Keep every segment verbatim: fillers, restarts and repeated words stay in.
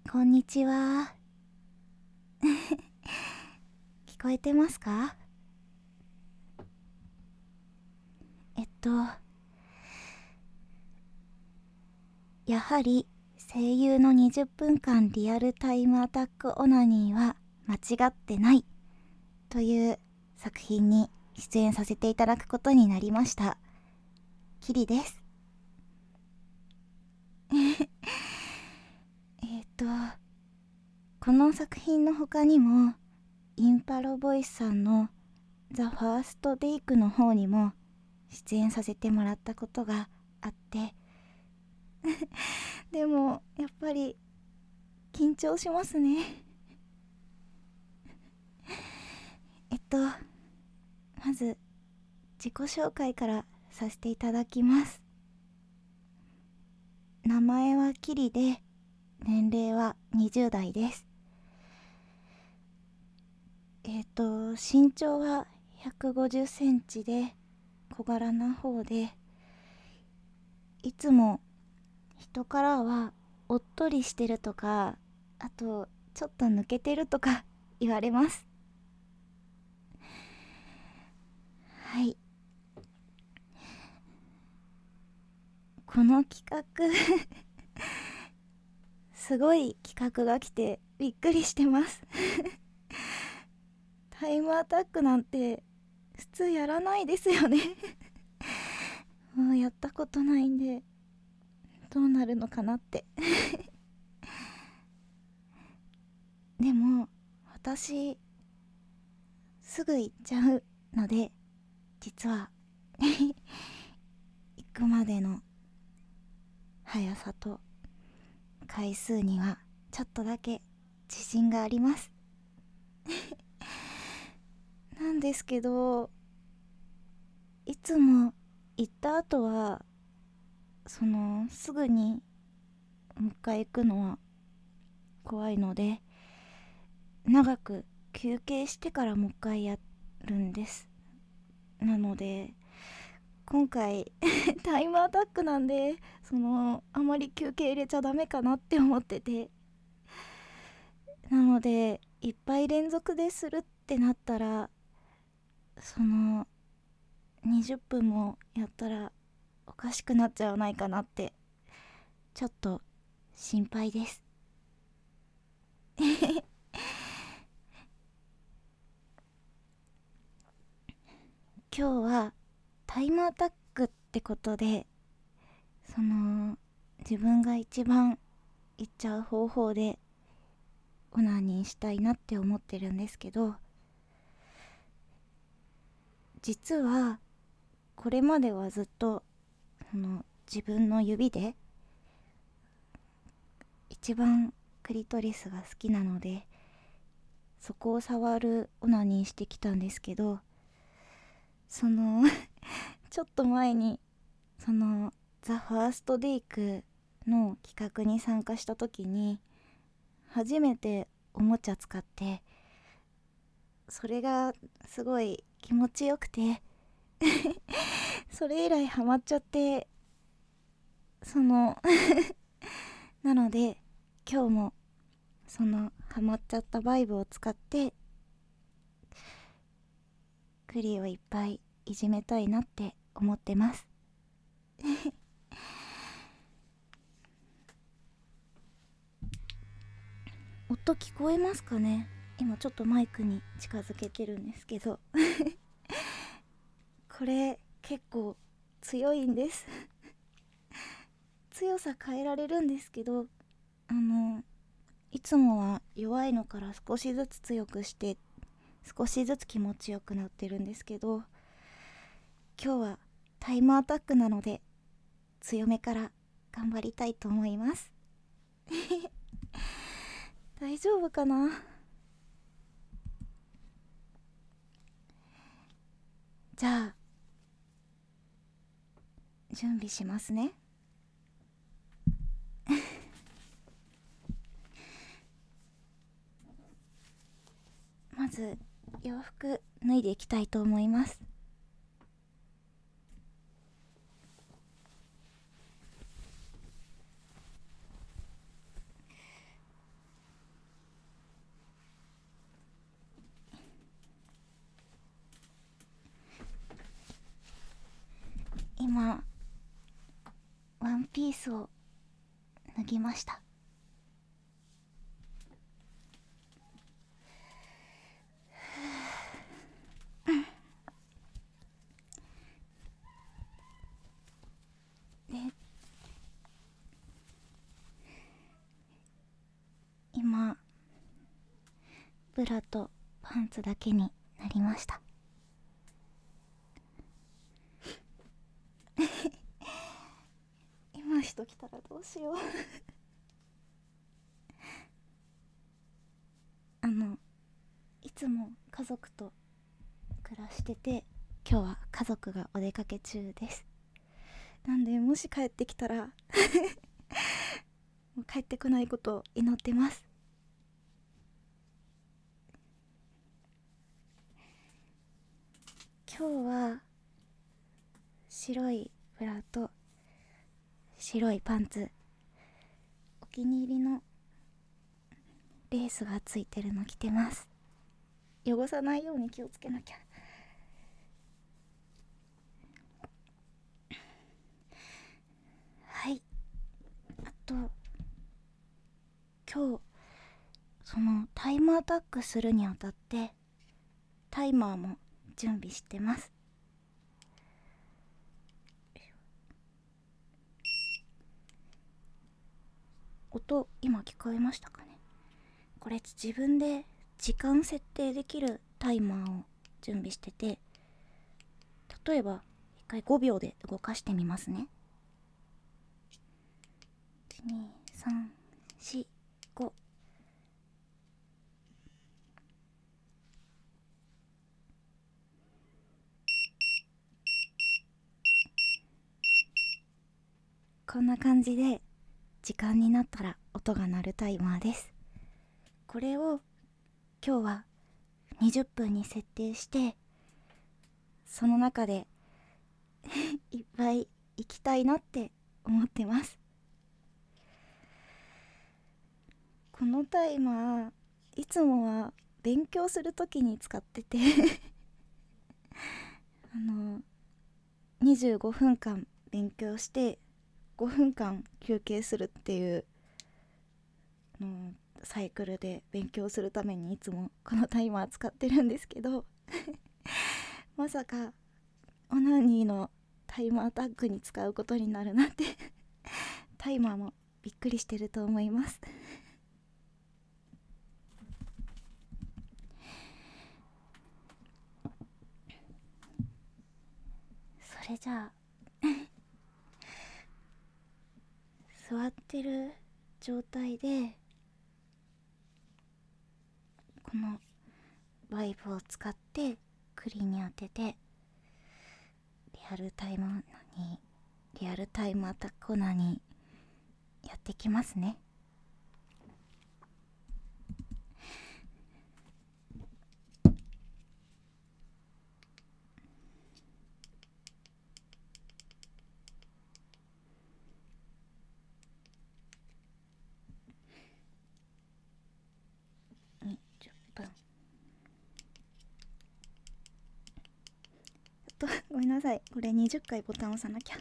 こんにちは。聞こえてますか？えっと、やはり声優のにじゅっぷんかんリアルタイムアタックオナニーは間違ってないという作品に出演させていただくことになりました。キリです。えっと、この作品の他にも、インパロボイスさんのザ・ファースト・デイクの方にも出演させてもらったことがあってでもやっぱり緊張しますね。えっとまず自己紹介からさせていただきます。名前はキリで、年齢はにじゅう代です。えっと身長はひゃくごじゅっセンチで小柄な方で、いつも人からはおっとりしてるとか、あとちょっと抜けてるとか言われます。はい、この企画すごい企画が来てびっくりしてますタイムアタックなんて普通やらないですよねもうやったことないんでどうなるのかなってでも私すぐ行っちゃうので、実は行くまでの速さと回数にはちょっとだけ自信がありますなんですけど、いつも行った後はそのすぐにもう一回行くのは怖いので、長く休憩してからもう一回やるんです。なので今回タイムアタックなんで、そのあまり休憩入れちゃダメかなって思ってて、なのでいっぱい連続でするってなったら、そのにじゅっぷんもやったらおかしくなっちゃわないかなってちょっと心配です今日はタイムアタックってことで、その自分が一番いっちゃう方法でオナニーしたいなって思ってるんですけど、実はこれまではずっとその自分の指で一番クリトリスが好きなので、そこを触るオナニーしてきたんですけど、そのちょっと前にそのザ・ファースト・デイクの企画に参加した時に初めておもちゃ使って、それがすごい気持ちよくてそれ以来ハマっちゃって、そのなので今日もそのハマっちゃったバイブを使ってクリをいっぱいいじめたいなって思ってます音聞こえますかね？今ちょっとマイクに近づけてるんですけどこれ結構強いんです強さ変えられるんですけど、あのいつもは弱いのから少しずつ強くして少しずつ気持ちよくなってるんですけど、今日はタイムアタックなので強めから頑張りたいと思います大丈夫かな？じゃあ準備しますねまず洋服脱いでいきたいと思います。 今ワンピースを脱ぎました。で、今ブラとパンツだけになりました。今人来たらどうしよう。あのいつも家族と暮らしてて、今日は家族がお出かけ中です。なんでもし帰ってきたらもう帰ってこないことを祈ってます。今日は白いブラと白いパンツ、お気に入りのレースがついてるの着てます。汚さないように気をつけなきゃ。はい。あと今日そのタイムアタックするにあたってタイマーも準備してます。音今聞こえましたかね。これ自分で時間設定できるタイマーを準備してて、例えば一回ごびょうで動かしてみますね。いちにさんしご。こんな感じで時間になったら音が鳴るタイマーです。これを今日はにじゅっぷんに設定して、その中でいっぱい行きたいなって思ってます。このタイマーいつもは勉強するときに使っててあのにじゅうごふんかん勉強してごふんかん休憩するっていうのサイクルで勉強するためにいつもこのタイマー使ってるんですけどまさかオナニーのタイムアタックに使うことになるなんてタイマーもびっくりしてると思います。それじゃあ座ってる状態でこのバイブを使って首に当ててリアルタイムオナニーリアルタイムアタックオナニーやってきますね。にじゅっぷんとごめんなさい、これにじゅっかいボタン押さなきゃ。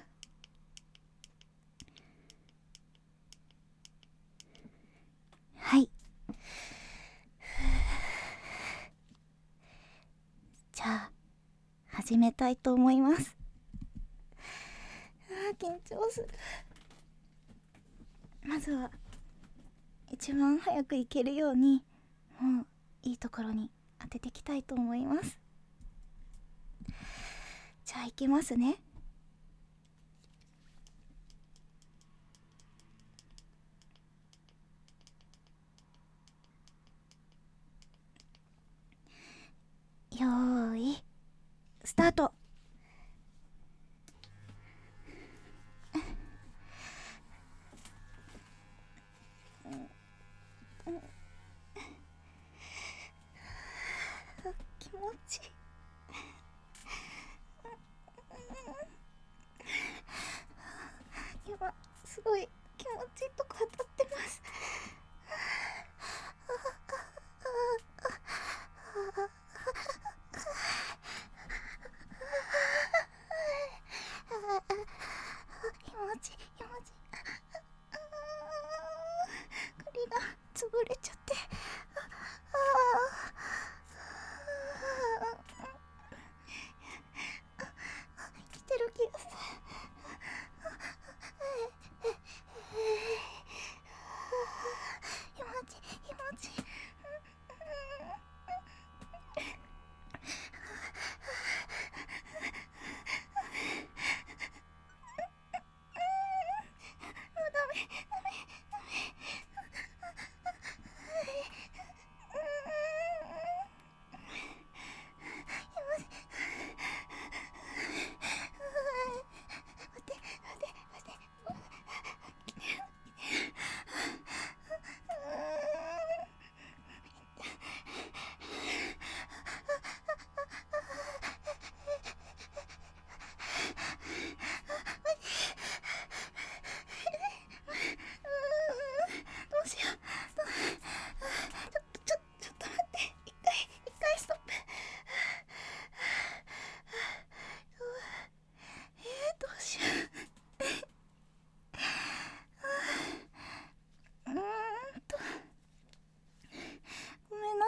はい、じゃあ始めたいと思います。あー緊張する。まずは一番早く行けるようにもういいところに当てていきたいと思います。じゃあ行きますね。よーいスタート。気持ちいい。今すごい気持ちいいとこ当たってます。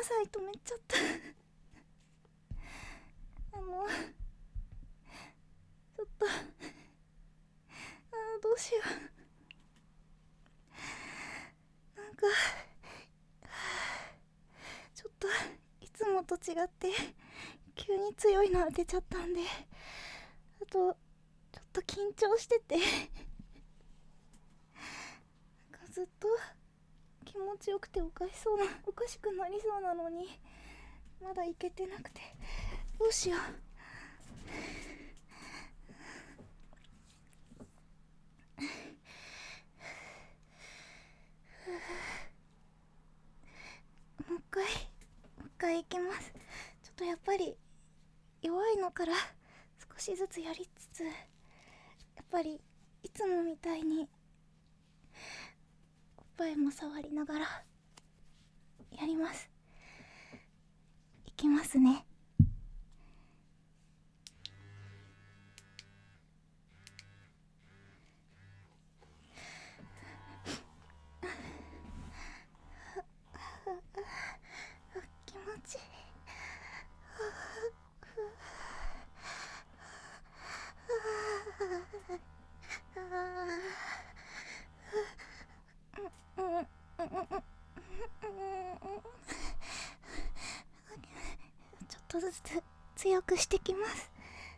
さい、止めちゃったあのちょっとあーどうしよう、なんかちょっといつもと違って急に強いの当てちゃったんで、あとちょっと緊張しててなんかずっと気持ちよくておかしそうなおかしくなりそうなのにまだいけてなくて、どうしようもう一回もう一回いきます。ちょっとやっぱり弱いのから少しずつやりつつ、やっぱりいつもみたいにおっぱいも触りながらやります。いきますね。気持ちいい。ちょっとずつ強くしてきます。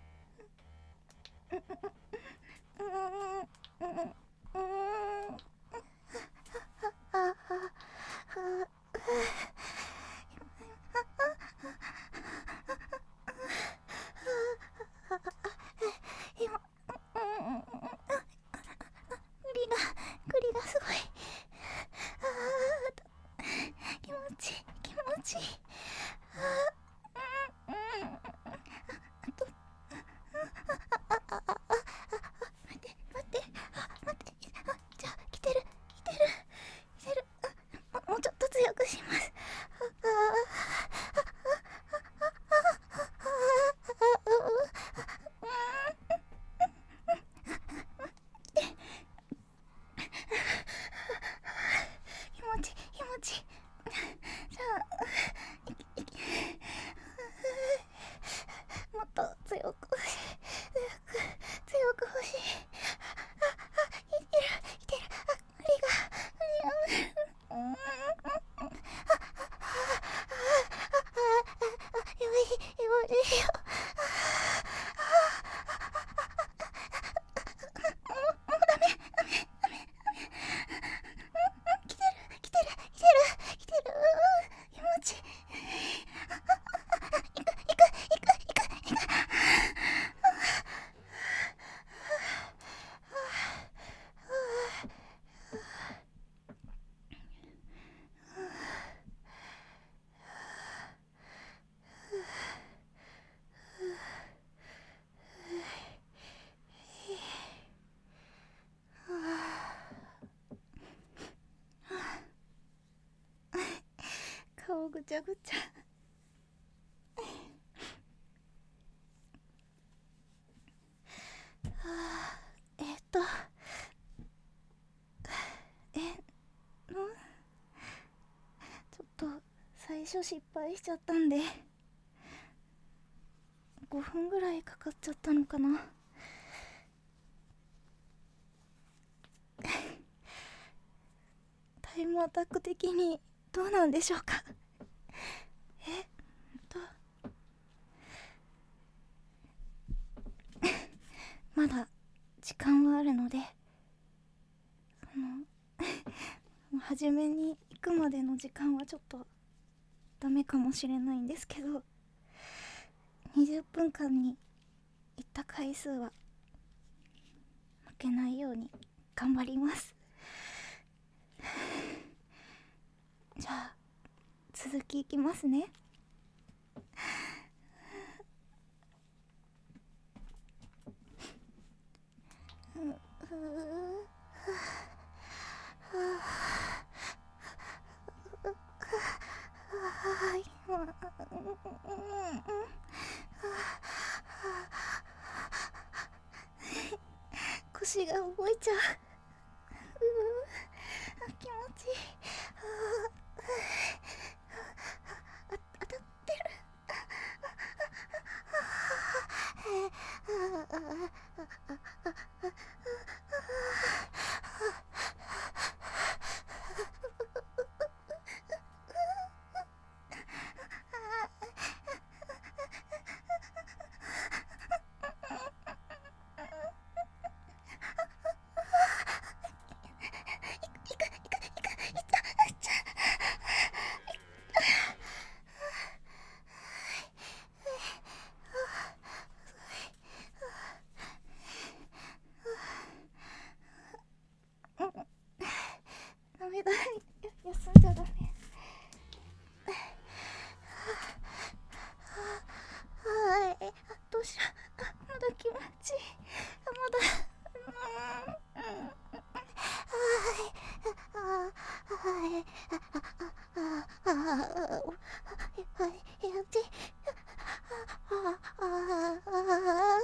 今栗が栗がすごい。あー気持ちいい気持ちいい。ああと待って待ってあ待ってあじゃあ来てる来てる来てるあももうちょっと強くします。ああ気持ちいい気持ちいい。じゃあいきいきもっと強く欲しい強く強く欲しい。ああいけるいける。あ無理が無理がうんああああやばいやばいよ。もうもうダメダメダメダメ。来てる来てる来てる来てる。気持ちいい。行く行く行く行く行く。顔ぐちゃぐちゃ。えっとえんちょっと最初失敗しちゃったんでごふんぐらいかかっちゃったのかな。タイムアタック的にどうなんでしょうか。えっとまだ時間はあるので、その初めに行くまでの時間はちょっとダメかもしれないんですけど、にじゅっぷんかんに行った回数は負けないように頑張ります。じゃあ続きいきますね。うう腰が動いちゃう。う気持ちいい。 ダメだ、休んじゃダメ。はい、どうしよう。あ、まだ気持ちいい。あ、まだ、うん、うん、はい、はい、あ、はい、はい、やって、あ、あ、あ、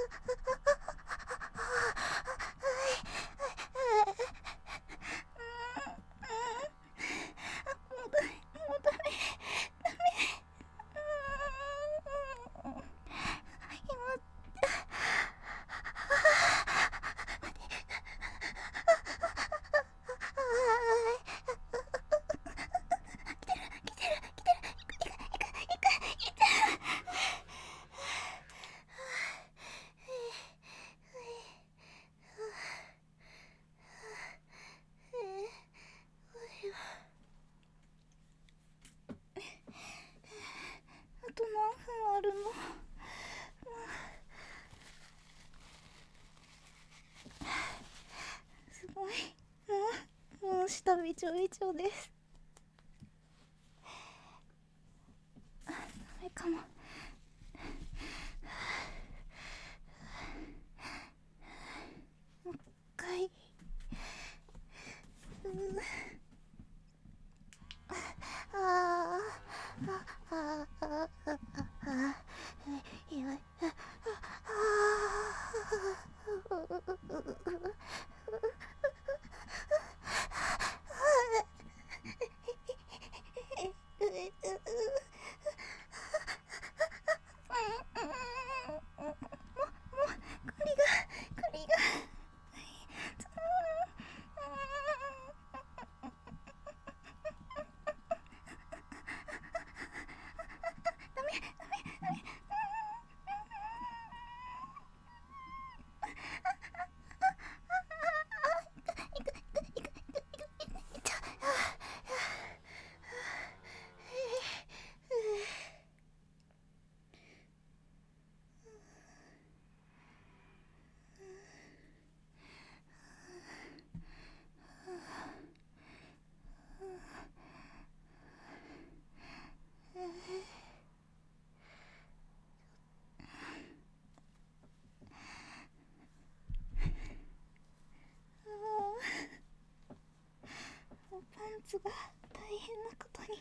あと何分あるの？すごい。もう、もう下びちょびちょです。あ、ダメかも。もう一回。うーあーああああああいやあ栗が栗がパンツが大変なことに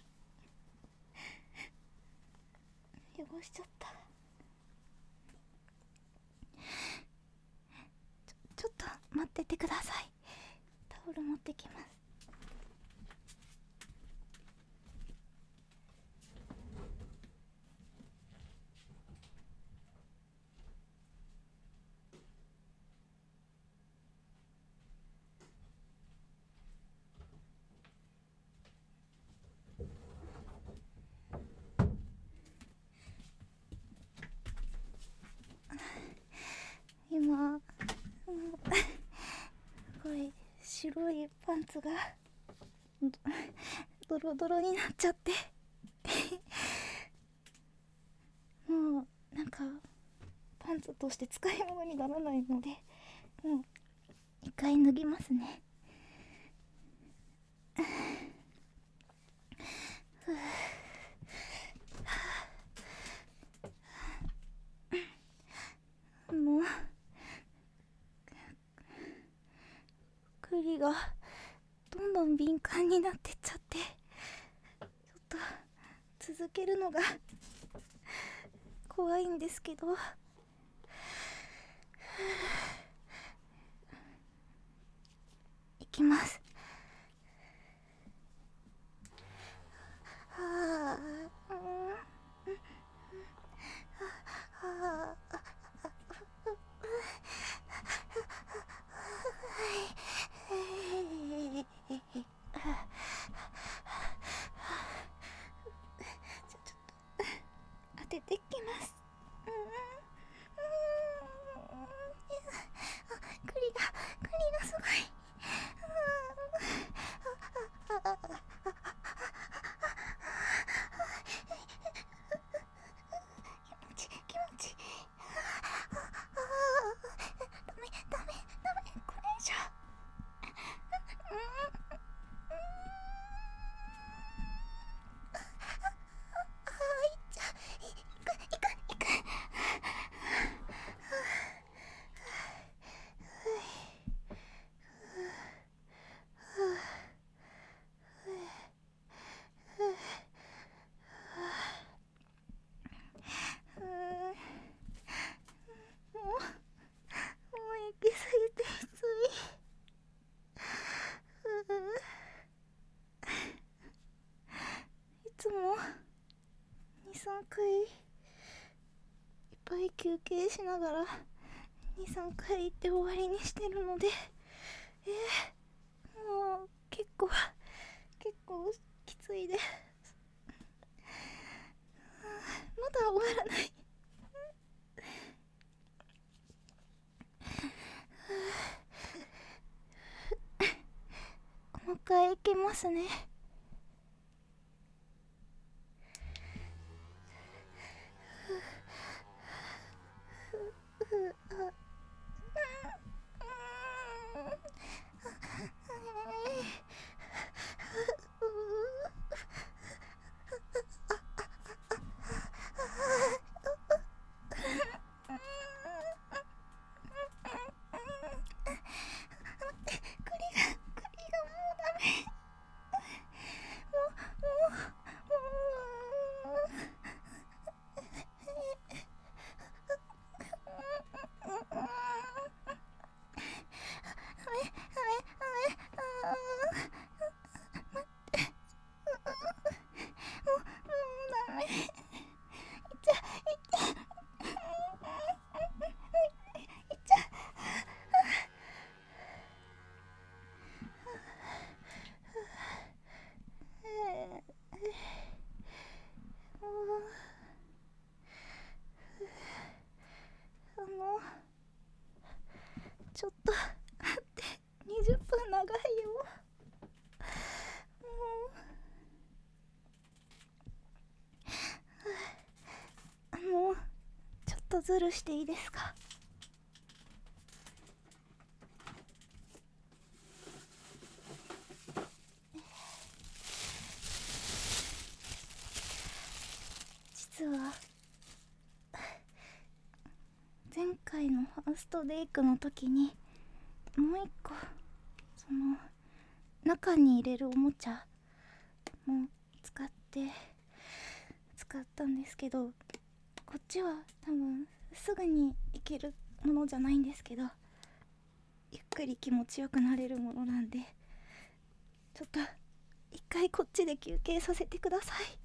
汚しちゃった。ちょ、ちょっと待っててください。タオル持ってきます。今、すごい白いパンツがドロドロになっちゃってもうなんかパンツとして使い物にならないので、もう一回脱ぎますね。もう栗がどんどん敏感になってっちゃって、ちょっと続けるのが怖いんですけど、いきます。はあ、うん、はあ、 にさんかいいっぱい休憩しながらにさんかい行って終わりにしてるので、えー、もう結構結構きついです。まだ終わらない。もう一回行きますね。あのちょっと待って、にじゅっぷん長いよ。もうあのちょっとズルしていいですか？実は前回のファーストデイクの時にもう一個その中に入れるおもちゃも使って使ったんですけど、こっちは多分すぐにいけるものじゃないんですけど、ゆっくり気持ちよくなれるものなんで、ちょっと一回こっちで休憩させてください。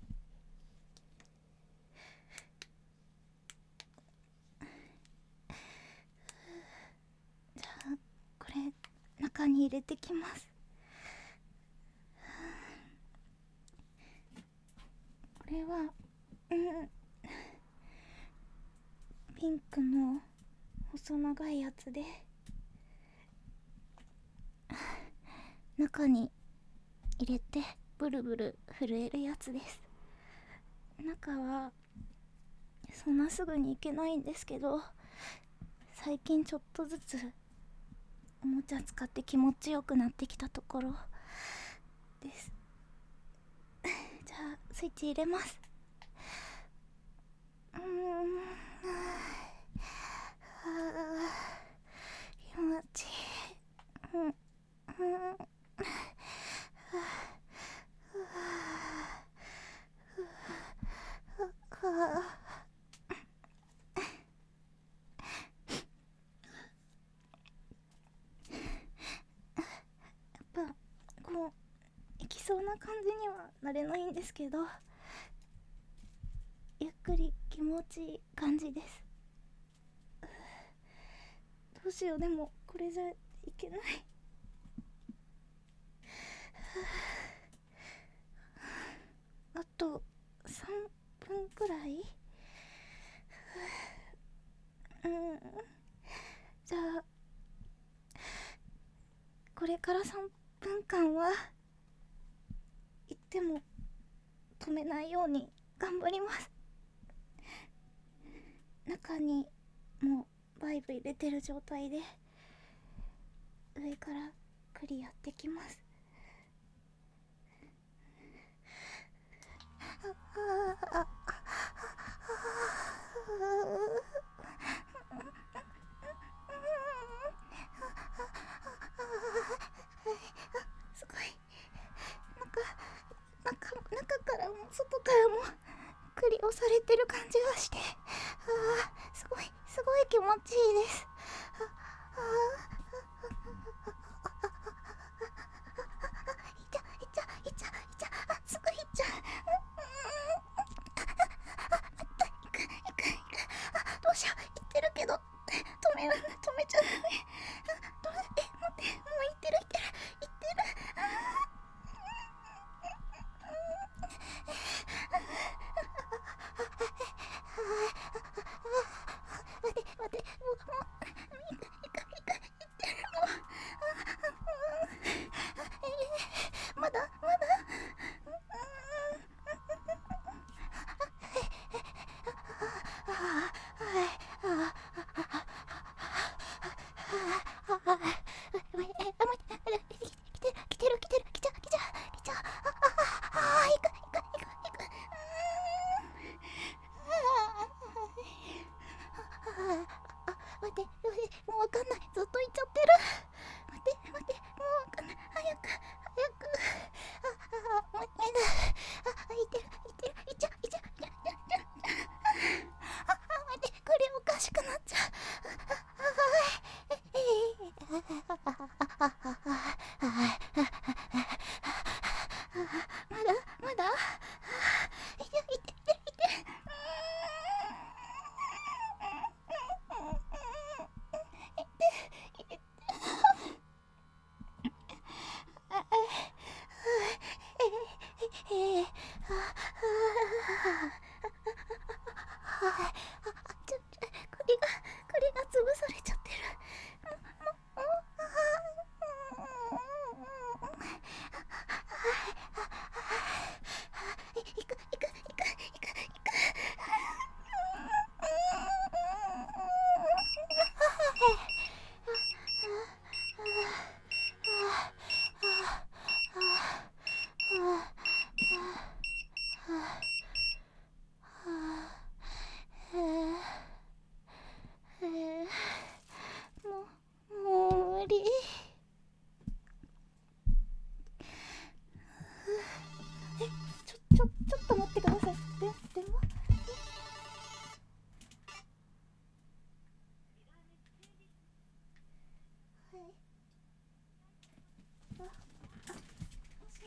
じゃあこれ中に入れてきます。これはうんピンクの細長いやつで、中に入れてブルブル震えるやつです。中はそんなすぐにいけないんですけど、最近ちょっとずつおもちゃ使って気持ちよくなってきたところです。じゃあスイッチ入れます。うーん、気持ちいい。うんうんやっぱこういきそうな感じにはなれないんですけど、ゆっくり気持ちいい感じです。どうしよう、でもこれじゃいけない。あとさんぷんくらい。うんじゃあこれからさんぷんかんは言っても止めないように頑張ります。中にもうバイブ入れてる状態で上からクリアってきます。あああすごい、中中中からも外からもクリ押されてる感じがして、あーすごいすごい気持ちいいです。ああいっちゃいっちゃいっちゃいっちゃ、あすぐいっちゃう。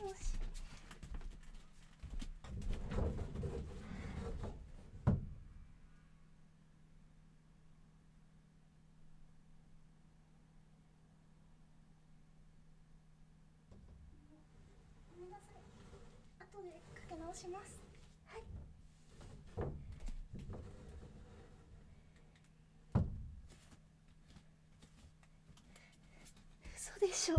もし。ごめんなさい、後でかけ直します。はい。嘘でしょ。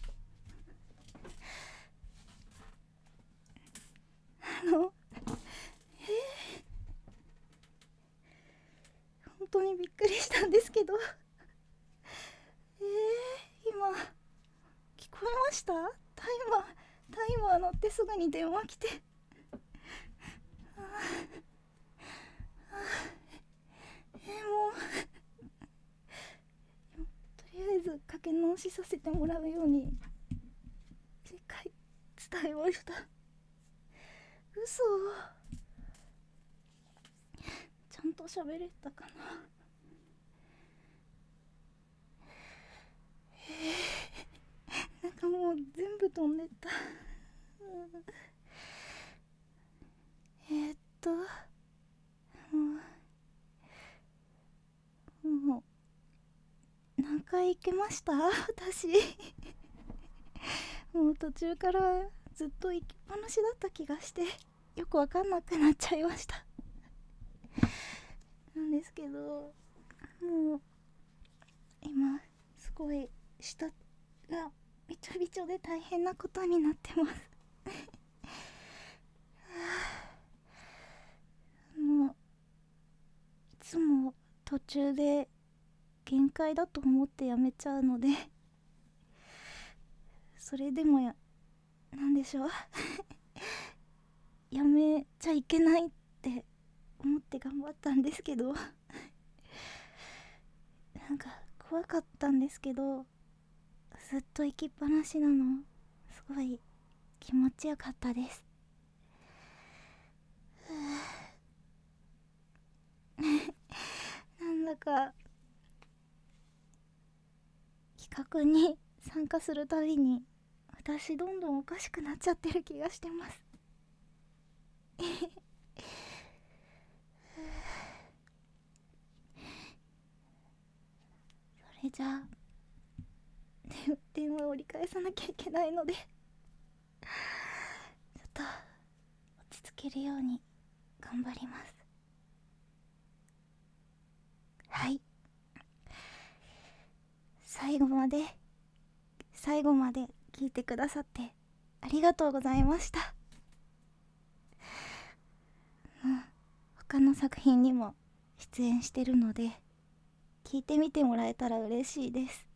あのえー、本当にびっくりしたんですけど、えー、今聞こえました？タイマータイマー乗ってすぐに電話来て、ああえー、もうとりあえずかけ直しさせてもらうように次回伝えました。嘘。ちゃんと喋れたかな。えー、なんかもう全部飛んでった。えー、っともうもう何回行けました私。もう途中からずっと行きっぱなしだった気がしてよくわかんなくなっちゃいました。なんですけど、もう今すごい下がびちょびちょで大変なことになってますもういつも途中で限界だと思ってやめちゃうので、それでもやなんでしょうやめちゃいけないって思って頑張ったんですけどなんか怖かったんですけど、ずっと行きっぱなしなのすごい気持ちよかったです。なんだか企画に参加するたびに私どんどんおかしくなっちゃってる気がしてますそれじゃあ電話を折り返さなきゃいけないのでちょっと落ち着けるように頑張ります。はい、最後まで最後まで聞いてくださってありがとうございました。うん、他の作品にも出演してるので聞いてみてもらえたら嬉しいです。